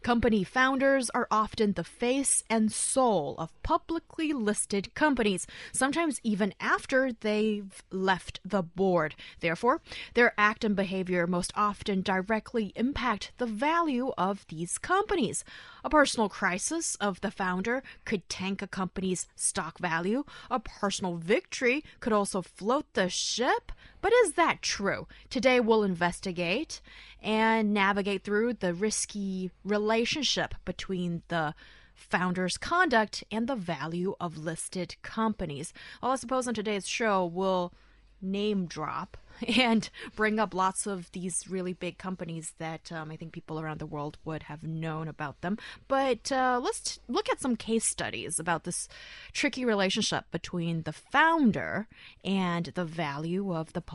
Company founders are often the face and soul of publicly listed companies, sometimes even after they've left the board. Therefore, their act and behavior most often directly impact the value of these companies. A personal crisis of the founder could tank a company's stock value. A personal victory could also float the ship. But is that true? Today we'll investigate and navigate through the risky relationship between the founder's conduct and the value of listed companies. Well, I suppose on today's show we'll name drop and bring up lots of these really big companies that I think people around the world would have known about them. But let's look at some case studies about this tricky relationship between the founder and the value of the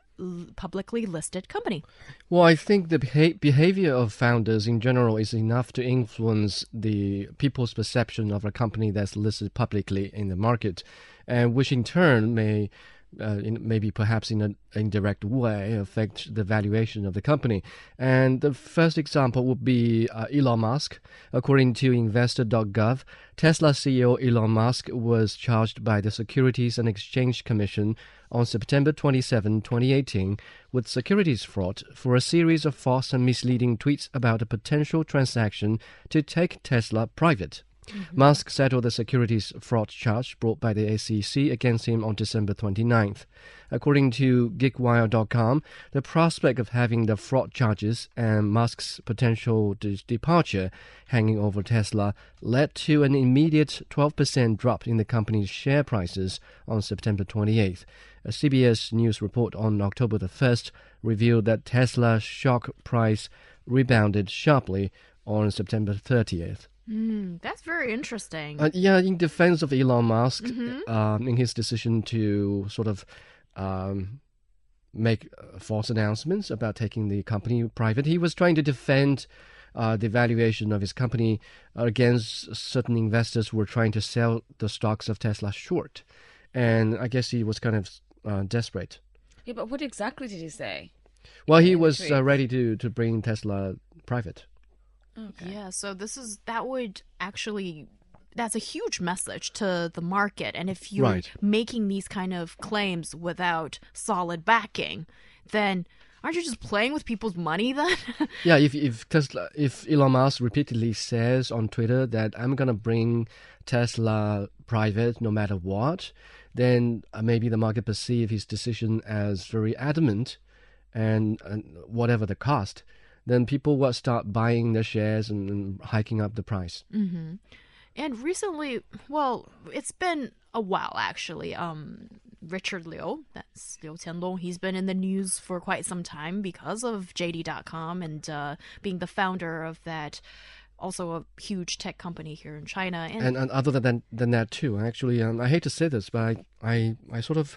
publicly listed company. Well, I think the behavior of founders in general is enough to influence the people's perception of a company that's listed publicly in the market, and which in turn may maybe perhaps in an indirect way affect the valuation of the company. And the first example would be Elon Musk. According to investor.gov, Tesla CEO Elon Musk was charged by the Securities and Exchange Commission on September 27, 2018, with securities fraud for a series of false and misleading tweets about a potential transaction to take Tesla private. Musk settled the securities fraud charge brought by the SEC against him on December 29th. According to GeekWire.com, the prospect of having the fraud charges and Musk's potential departure hanging over Tesla led to an immediate 12% drop in the company's share prices on September 28th. A CBS News report on October the 1st revealed that Tesla's stock price rebounded sharply on September 30th. That's very interesting. In defense of Elon Musk, in his decision to sort of make false announcements about taking the company private, he was trying to defend the valuation of his company against certain investors who were trying to sell the stocks of Tesla short. And I guess he was kind of desperate. Yeah, but what exactly did he say? Well, he was ready to bring Tesla private. Okay. Yeah, so that's a huge message to the market. And if you're making these kind of claims without solid backing, then aren't you just playing with people's money then? Yeah, if Elon Musk repeatedly says on Twitter that I'm going to bring Tesla private no matter what, then maybe the market perceive his decision as very adamant and whatever the cost. Then people will start buying their shares and hiking up the price. Mm-hmm. And recently, well, it's been a while actually. Richard Liu, that's Liu Qianlong, he's been in the news for quite some time because of JD.com and being the founder of that, also a huge tech company here in China. And other than that too, actually, I hate to say this, but I sort of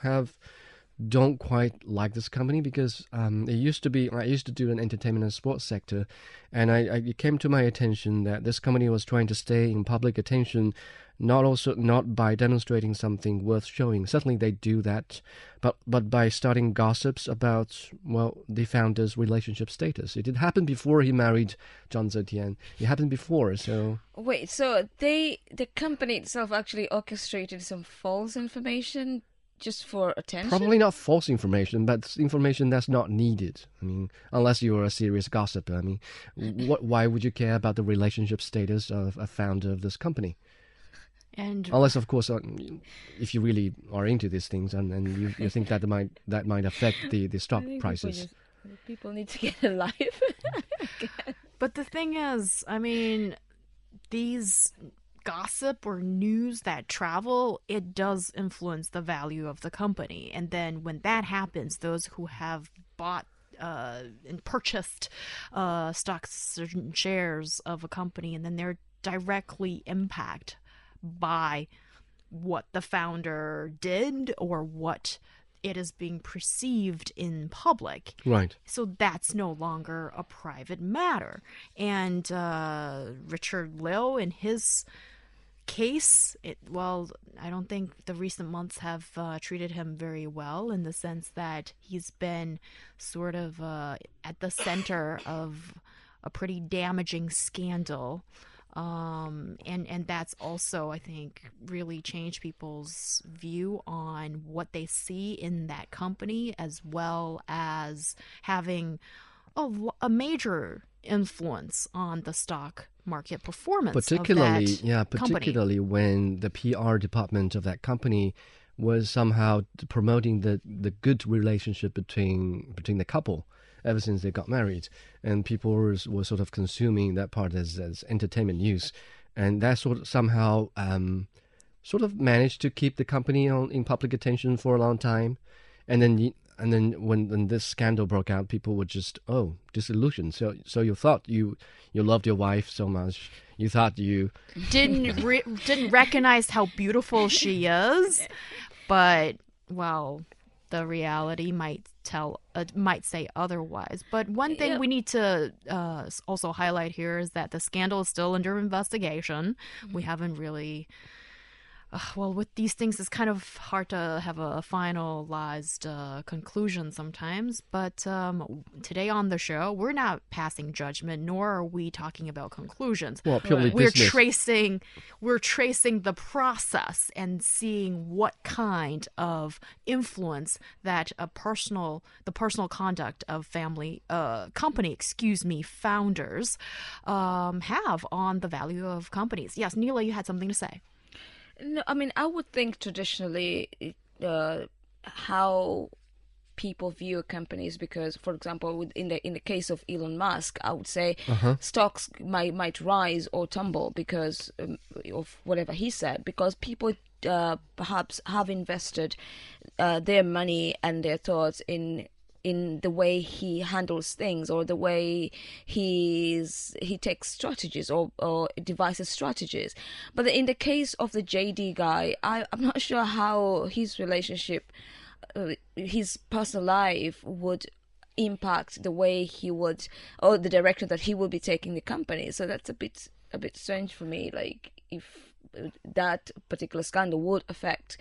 don't quite like this company because I used to do an entertainment and sports sector, and it came to my attention that this company was trying to stay in public attention, not by demonstrating something worth showing. Certainly they do that, but by starting gossips about, well, the founder's relationship status. It did happen before he married Zhang Zetian. It happened before, so... Wait, so the company itself actually orchestrated some false information just for attention? Probably not false information, but information that's not needed. I mean, unless you're a serious gossiper. I mean, why would you care about the relationship status of a founder of this company? And unless, of course, if you really are into these things and you think that might affect the stock prices. People need to get a life. But the thing is, I mean, these gossip or news that travel, it does influence the value of the company. And then when that happens, those who have bought and purchased stocks or shares of a company, and then they're directly impacted by what the founder did or what it is being perceived in public. Right. So that's no longer a private matter. And Richard Liu, in his case, I don't think the recent months have treated him very well, in the sense that he's been sort of at the center of a pretty damaging scandal. And that's also, I think, really changed people's view on what they see in that company, as well as having a major influence on the stock market performance particularly, of that company. particularly when the PR department of that company was somehow promoting the good relationship between the couple ever since they got married, and people were sort of consuming that part as entertainment news, and that somehow sort of managed to keep the company in public attention for a long time, and then when this scandal broke out, people were just disillusioned. So you thought you loved your wife so much, you thought you didn't recognize how beautiful she is, but well, the reality might say otherwise. But one thing we need to also highlight here is that the scandal is still under investigation. We haven't really with these things, it's kind of hard to have a finalized conclusion sometimes. But today on the show, we're not passing judgment, nor are we talking about conclusions. Well, purely business. We're tracing the process and seeing what kind of influence that the personal conduct of company founders have on the value of companies. Yes, Neela, you had something to say. No, I mean, I would think traditionally how people view companies, because, for example, in the case of Elon Musk, I would say stocks might rise or tumble because of whatever he said, because people perhaps have invested their money and their thoughts in the way he handles things, or the way he takes strategies or devises strategies. But in the case of the JD guy, I'm not sure how his relationship, his personal life would impact the way he would, or the direction that he would be taking the company. So that's a bit strange for me, like if that particular scandal would affect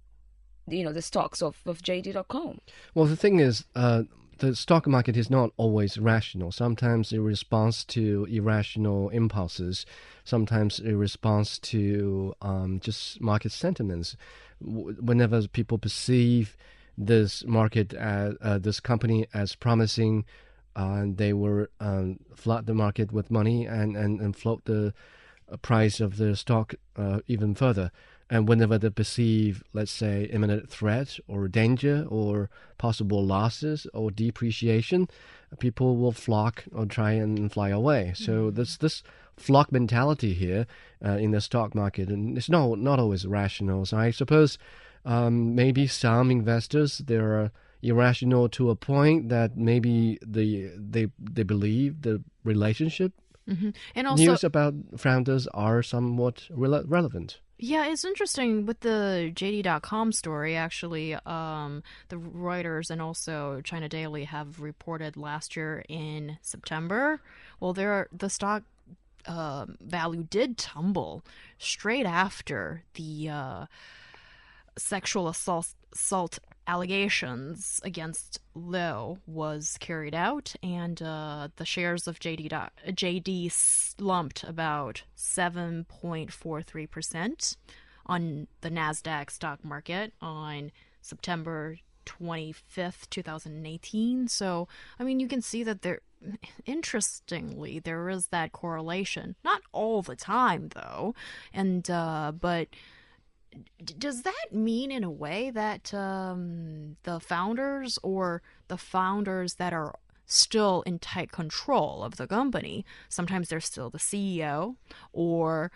the stocks of JD.com. Well, the thing is, the stock market is not always rational. Sometimes it responds to irrational impulses. Sometimes it responds to just market sentiments. Whenever people perceive this market this company as promising, they will flood the market with money and float the price of the stock even further. And whenever they perceive, let's say, imminent threat or danger or possible losses or depreciation, people will flock or try and fly away. So there's this flock mentality here in the stock market, and it's not always rational. So I suppose maybe some investors, they're irrational to a point that maybe they believe the relationship and also news about founders are somewhat relevant. Yeah, it's interesting with the JD.com story, actually. The Reuters and also China Daily have reported last year in September. Well, the stock value did tumble straight after the sexual assault allegations against Liu was carried out, and the shares of JD slumped about 7.43% on the NASDAQ stock market on September 25th, 2018. So, I mean, you can see that interestingly, there is that correlation. Not all the time, though, and but does that mean in a way that the founders, or the founders that are still in tight control of the company, sometimes they're still the CEO or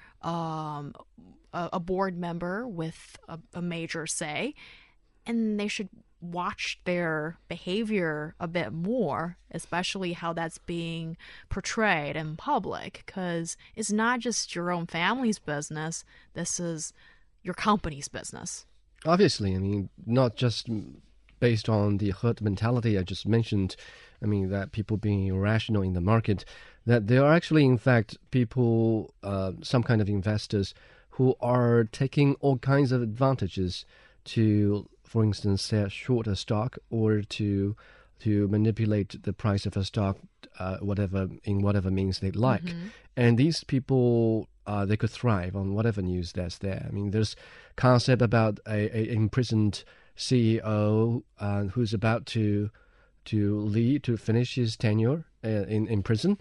a board member with a major say, and they should watch their behavior a bit more, especially how that's being portrayed in public, because it's not just your own family's business. This is your company's business. Obviously, I mean, not just based on the herd mentality I just mentioned, I mean, that people being irrational in the market, that there are actually, in fact, people, some kind of investors who are taking all kinds of advantages to, for instance, short a stock or to to manipulate the price of a stock, whatever means they like. And these people, they could thrive on whatever news that's there. I mean, there's concept about a imprisoned CEO who's about to finish his tenure in prison,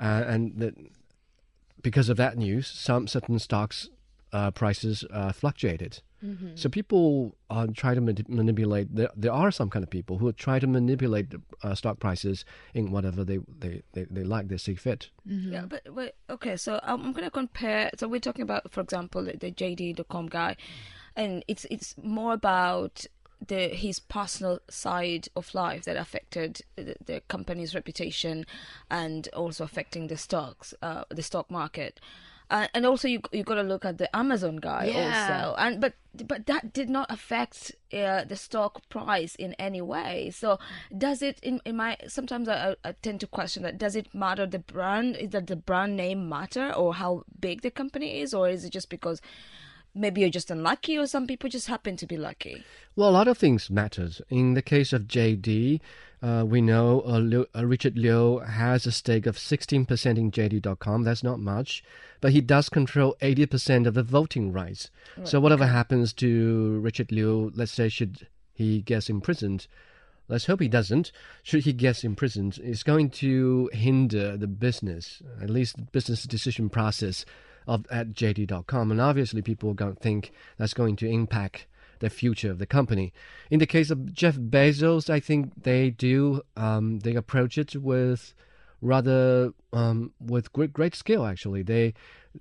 because of that news, some certain stocks prices fluctuated. So people try to manipulate. There are some kind of people who try to manipulate stock prices in whatever they like, they see fit. Yeah, but okay. So I'm going to compare. So we're talking about, for example, the JD.com guy, and it's more about his personal side of life that affected the company's reputation, and also affecting the stock market. And also you got to look at the Amazon guy also, but that did not affect the stock price in any way. So does it? Sometimes I tend to question that. Does it matter the brand? Is that the brand name matter, or how big the company is, or is it just because maybe you're just unlucky, or some people just happen to be lucky? Well, a lot of things matters. In the case of JD, we know Richard Liu has a stake of 16% in JD.com. That's not much, but he does control 80% of the voting rights. Right. So whatever happens to Richard Liu, let's say, should he get imprisoned, let's hope he doesn't, should he get imprisoned, it's going to hinder the business, at least the business decision process at JD.com. And obviously people are going to think that's going to impact the future of the company. In the case of Jeff Bezos, I think they do, they approach it with rather, with great skill, actually. They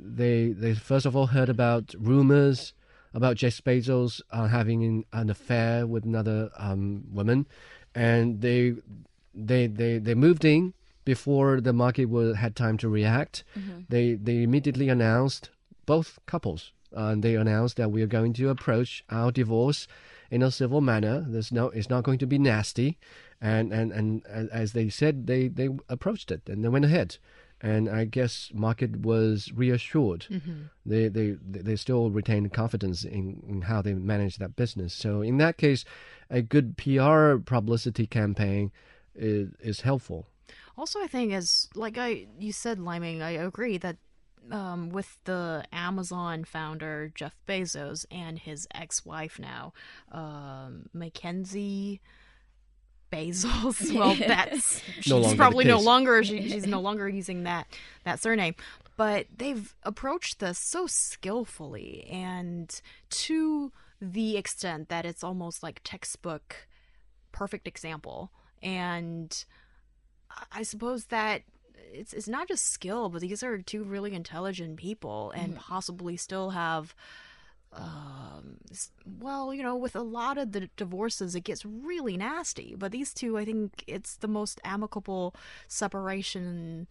first of all heard about rumors about Jeff Bezos having an affair with another woman, and they moved in before the market had time to react. They immediately announced, both couples, they announced that we are going to approach our divorce in a civil manner. It's not going to be nasty, and as they said, they approached it and they went ahead. And I guess market was reassured. They still retain confidence in how they manage that business. So in that case, a good PR publicity campaign is helpful. Also, I think, as you said, Liming, I agree that with the Amazon founder Jeff Bezos and his ex-wife now, Mackenzie Bezos. Well, she's probably no longer. She's no longer using that surname. But they've approached this so skillfully, and to the extent that it's almost like textbook perfect example. And I suppose that it's not just skill, but these are two really intelligent people, and possibly still have, with a lot of the divorces, it gets really nasty. But these two, I think it's the most amicable separation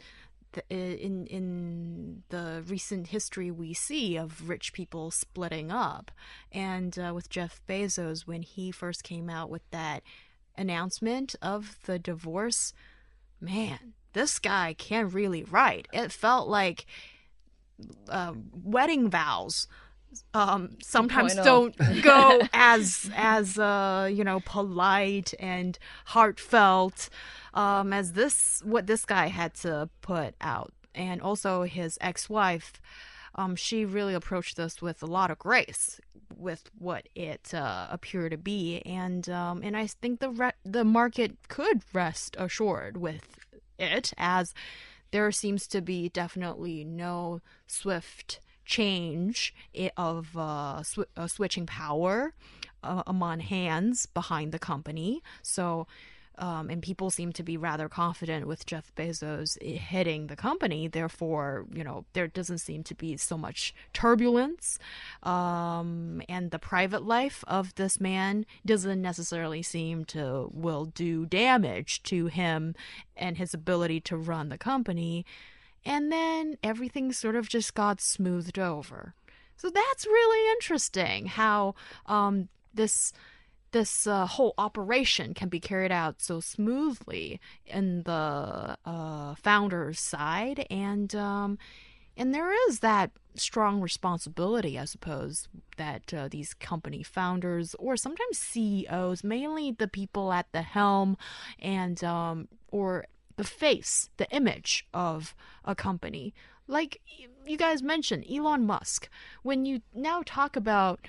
in the recent history we see of rich people splitting up. And with Jeff Bezos, when he first came out with that announcement of the divorce, man, this guy can really write. It felt like wedding vows sometimes don't go as polite and heartfelt as what this guy had to put out. And also his ex-wife, she really approached this with a lot of grace, with what it appeared to be, and I think the market could rest assured with it, as there seems to be definitely no swift change of switching power among hands behind the company. So and people seem to be rather confident with Jeff Bezos heading the company. Therefore, there doesn't seem to be so much turbulence. And the private life of this man doesn't necessarily seem to will do damage to him and his ability to run the company. And then everything sort of just got smoothed over. So that's really interesting how this whole operation can be carried out so smoothly in the founder's side, and And there is that strong responsibility, I suppose, that these company founders or sometimes CEOs, mainly the people at the helm and or the face, the image of a company. Like you guys mentioned, Elon Musk. When you now talk about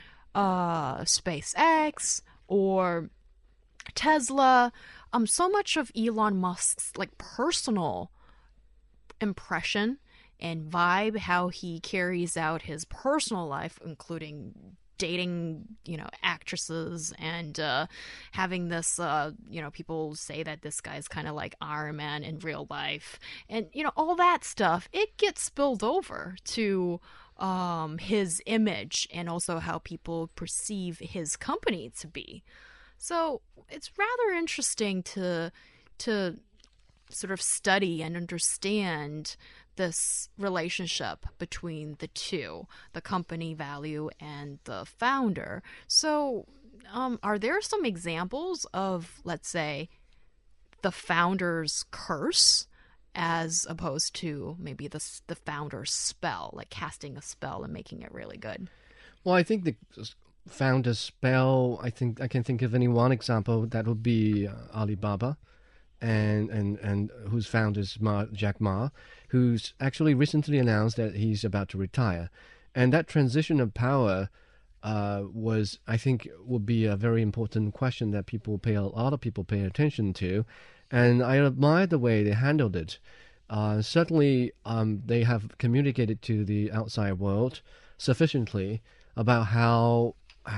SpaceX or Tesla, so much of Elon Musk's like personal impression and vibe, how he carries out his personal life, including dating, actresses and having this, people say that this guy's kind of like Iron Man in real life, and all that stuff. It gets spilled over to his image and also how people perceive his company to be. So it's rather interesting to sort of study and understand this relationship between the two, the company value and the founder. So are there some examples of, let's say, the founder's curse as opposed to maybe the founder's spell, like casting a spell and making it really good? Well, I think the founder's spell, I think I can think of only one example. That would be Alibaba. And whose founder is Jack Ma, who's actually recently announced that he's about to retire. And that transition of power was, I think, would be a very important question that a lot of people pay attention to. And I admire the way they handled it. Certainly, they have communicated to the outside world sufficiently about how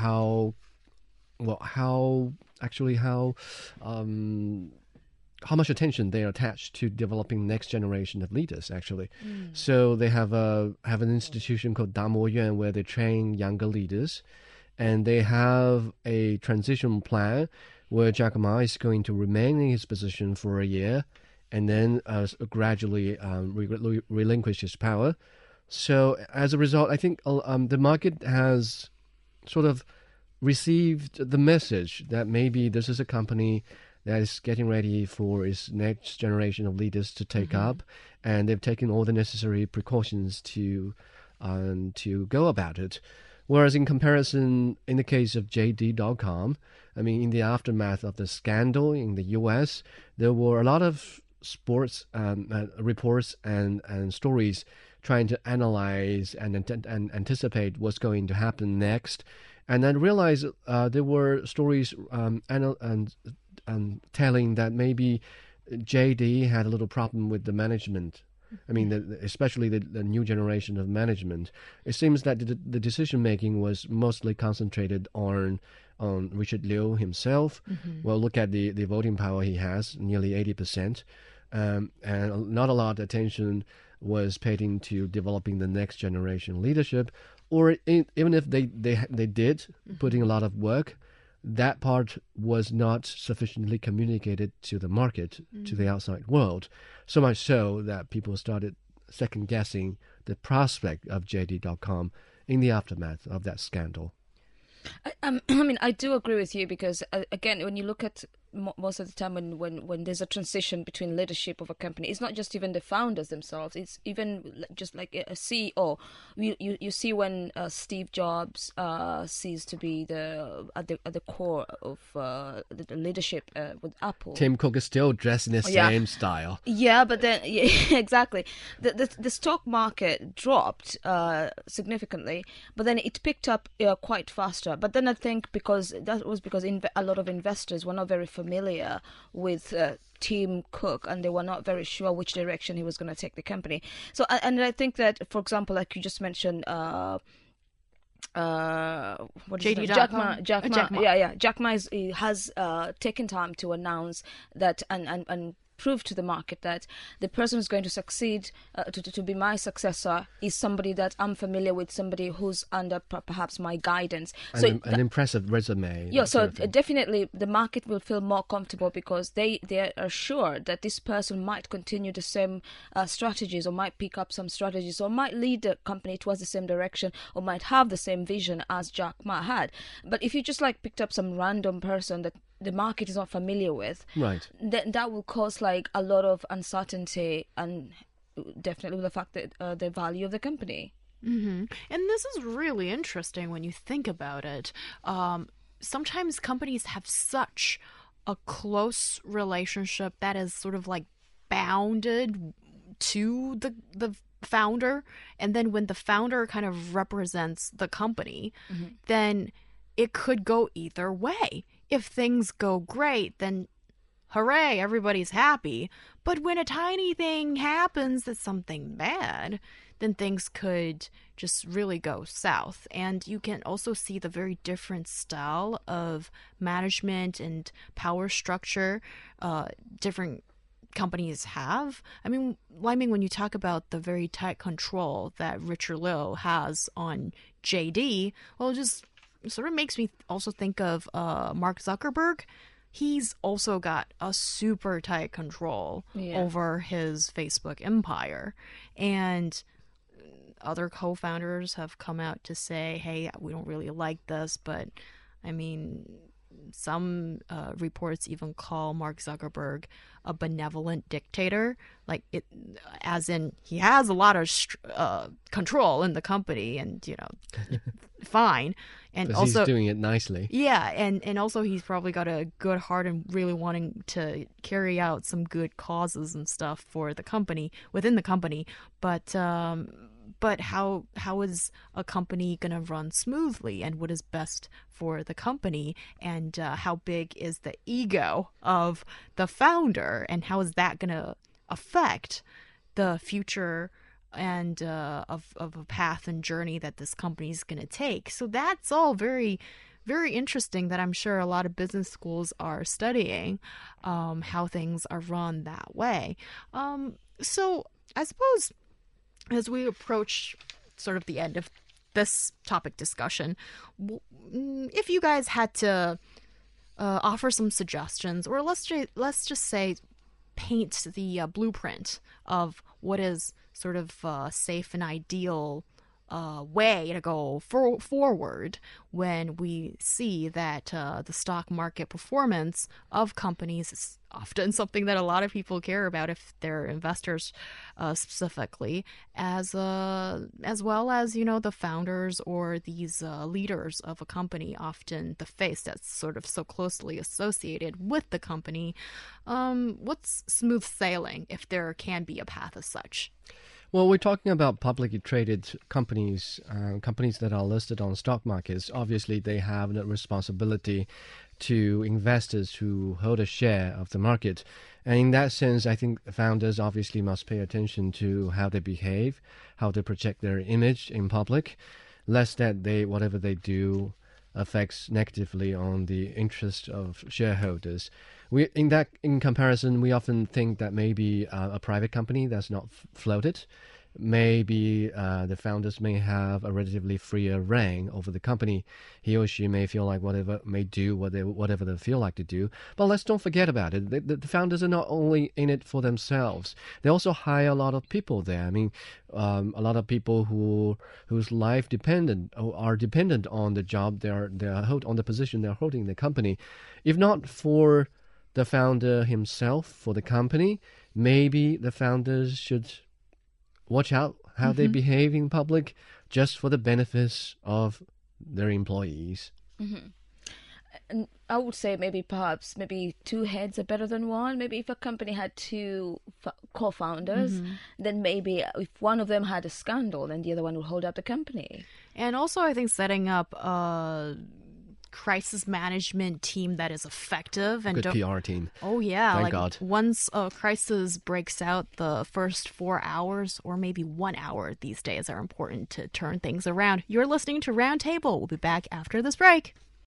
much attention they attach to developing next generation of leaders, actually. So they have an institution called Damo Yuan where they train younger leaders, and they have a transition plan where Jack Ma is going to remain in his position for a year and then gradually relinquish his power. So as a result, I think the market has sort of received the message that maybe this is a company that is getting ready for its next generation of leaders to take up, and they've taken all the necessary precautions to go about it. Whereas in comparison, in the case of JD.com, I mean, in the aftermath of the scandal in the U.S., there were a lot of sports reports and stories trying to analyze and anticipate what's going to happen next, and then realize there were stories telling that maybe JD had a little problem with the management. I mean, especially the new generation of management. It seems that the decision-making was mostly concentrated on Richard Liu himself. Well, look at the voting power he has, nearly 80%. And not a lot of attention was paid into developing the next generation leadership. Or even if they did, putting a lot of work, that part was not sufficiently communicated to the market, to the outside world, so much so that people started second-guessing the prospect of JD.com in the aftermath of that scandal. I mean, I do agree with you because, again, when you look at most of the time when there's a transition between leadership of a company, it's not just even the founders themselves, it's even just like a CEO. You see when Steve Jobs ceased to be at the core of the leadership with Apple. Tim Cook is still dressed in the same style. Yeah, but then exactly, the stock market dropped significantly, but then it picked up quite faster. But then I think because a lot of investors were not very familiar with Tim Cook, and they were not very sure which direction he was going to take the company. So, and I think that, for example, like you just mentioned, what is it? Jack Ma. Yeah. Jack Ma has taken time to announce that and prove to the market that the person who's going to succeed to be my successor is somebody that I'm familiar with, somebody who's under perhaps my guidance. So an impressive resume. Yeah, so definitely the market will feel more comfortable because they are sure that this person might continue the same strategies, or might pick up some strategies, or might lead the company towards the same direction, or might have the same vision as Jack Ma had. But if you just like picked up some random person that the market is not familiar with, right, then that will cause like a lot of uncertainty and definitely with the fact that the value of the company. And this is really interesting when you think about it. Sometimes companies have such a close relationship that is sort of like bounded to the founder, and then when the founder kind of represents the company, then it could go either way. If things go great, then hooray, everybody's happy. But when a tiny thing happens that's something bad, then things could just really go south. And you can also see the very different style of management and power structure different companies have. I mean, when you talk about the very tight control that Richard Liu has on JD, well, it just sort of makes me also think of Mark Zuckerberg. He's also got a super tight control over his Facebook empire. And other co-founders have come out to say, hey, we don't really like this, but I mean, some reports even call Mark Zuckerberg a benevolent dictator, like it, as in he has a lot of control in the company, and fine, and but also he's doing it nicely. Yeah, and also he's probably got a good heart and really wanting to carry out some good causes and stuff for the company within the company, but how is a company going to run smoothly, and what is best for the company, and how big is the ego of the founder, and how is that going to affect the future and of a path and journey that this company is going to take. So that's all very, very interesting that I'm sure a lot of business schools are studying how things are run that way. So I suppose as we approach sort of the end of this topic discussion, if you guys had to offer some suggestions, or let's just say paint the blueprint of what is sort of safe and ideal way to go forward when we see that the stock market performance of companies is often something that a lot of people care about if they're investors specifically, as well as the founders or these leaders of a company, often the face that's sort of so closely associated with the company. What's smooth sailing, if there can be a path as such? Well, we're talking about publicly traded companies, companies that are listed on stock markets. Obviously, they have the responsibility to investors who hold a share of the market. And in that sense, I think founders obviously must pay attention to how they behave, how they project their image in public, lest that whatever they do affects negatively on the interest of shareholders. In comparison, we often think that maybe a private company that's not floated, maybe the founders may have a relatively freer reign over the company. He or she may feel like whatever they feel like to do. But let's don't forget about it. The founders are not only in it for themselves. They also hire a lot of people there. I mean, a lot of people whose life are dependent on the job on the position they're holding in the company. If not for the founder himself, for the company, maybe the founders should watch out how they behave in public, just for the benefits of their employees. And I would say maybe two heads are better than one. Maybe if a company had two co-founders, then maybe if one of them had a scandal, then the other one would hold up the company. And also, I think setting up crisis management team that is effective and good PR team. Oh yeah, Thank God. Once a crisis breaks out, the first 4 hours or maybe 1 hour these days are important to turn things around. You're listening to Roundtable. We'll be back after this break.